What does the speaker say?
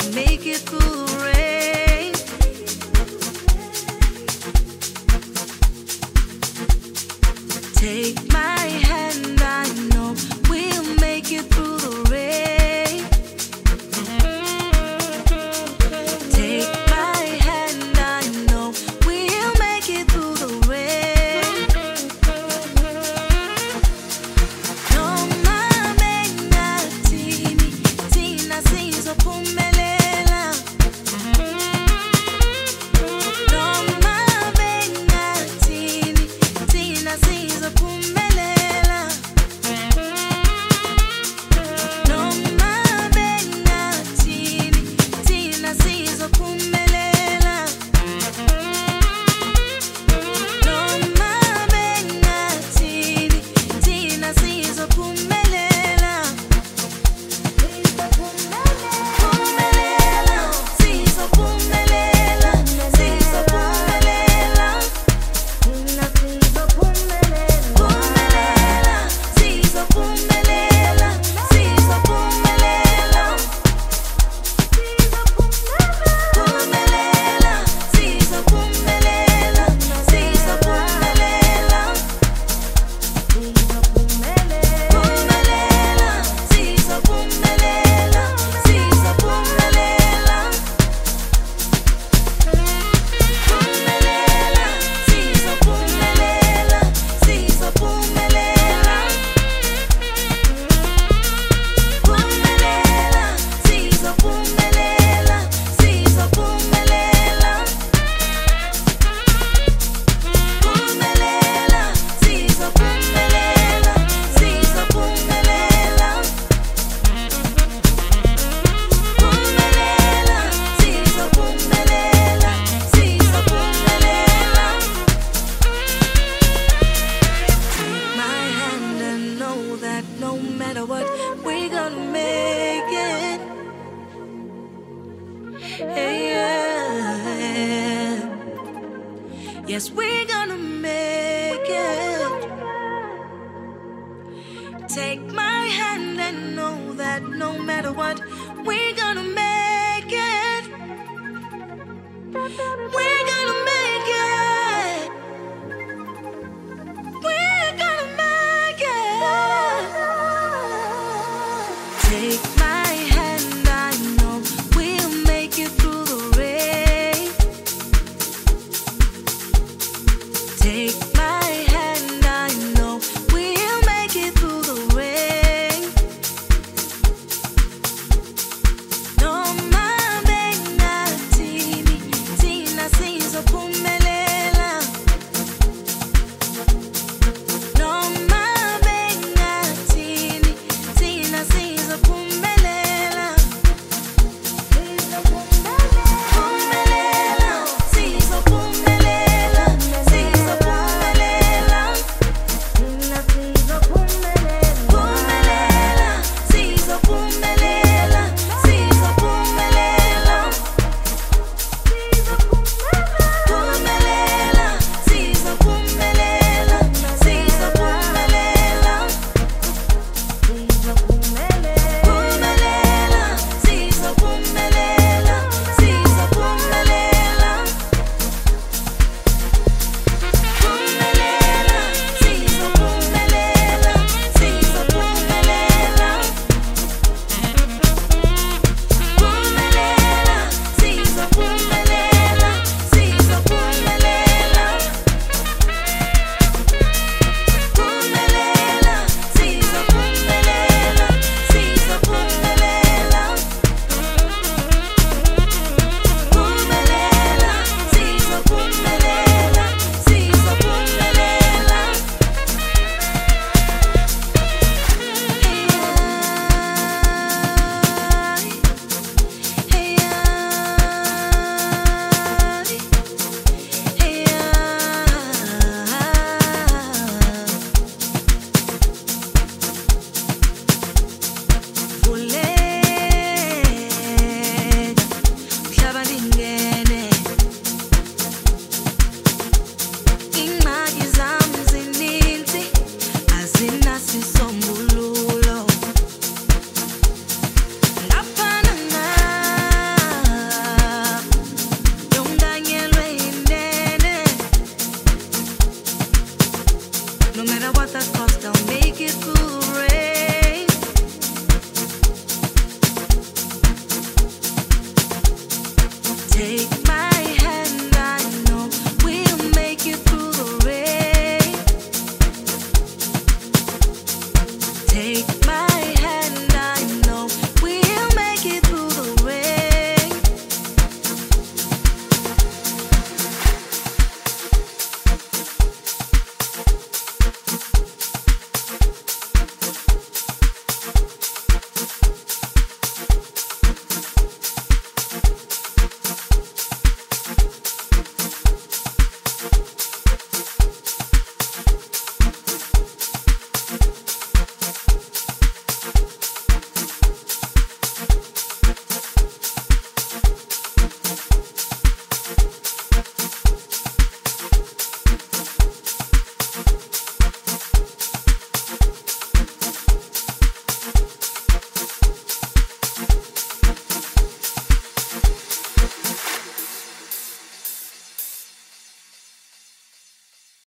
make it through the rain. Take my hand, I know we'll make it through the rain. Take my hand, I know we'll make it through the rain. Noma bengathini, thina sizophumelela. Noma bengathini, thina sizophumelela. Noma bengathini, thina sizophumelela. Noma bengathini, thina sizophumelela. Phumelela, sizophumelela, sizophumelela. Thina sizophumelela. Phumelela, sizophumelela, sizophumelela. Phumelela, sizophumelela, sizophumelela. Phumelela, sizophumelela, sizophumelela. Phumelela, sizophumelela, sizophumelela. Phumelela, sizophumelela, sizophumelela. Phumelela, sizophumelela, sizophumelela. Phumelela, sizophumelela, sizophumelela. Take my hand and know that no matter what, we're gonna make it. Hey, yeah. Yes, we're gonna make it. Take my hand and know that no matter what, we're gonna make it. We're gonna make it. We're gonna make it. Take